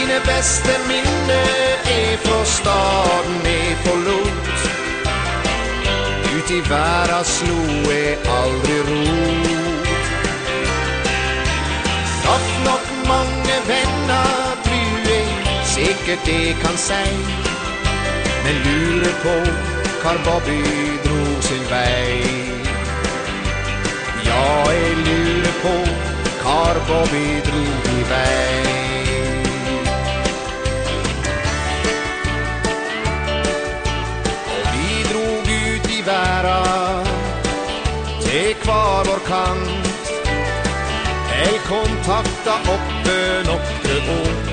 Mine bäste minne är från staden är förlot. Ut i världen slog är aldrig rot. Nog många vänner du är säkert det kan säga. Men lurer på Karl Bobby drog sin väg. Jag är lurer på Karl Bobby drog iväg. Och vi drog ut i världen till kvar vår kant. Ej kontakta uppe något år.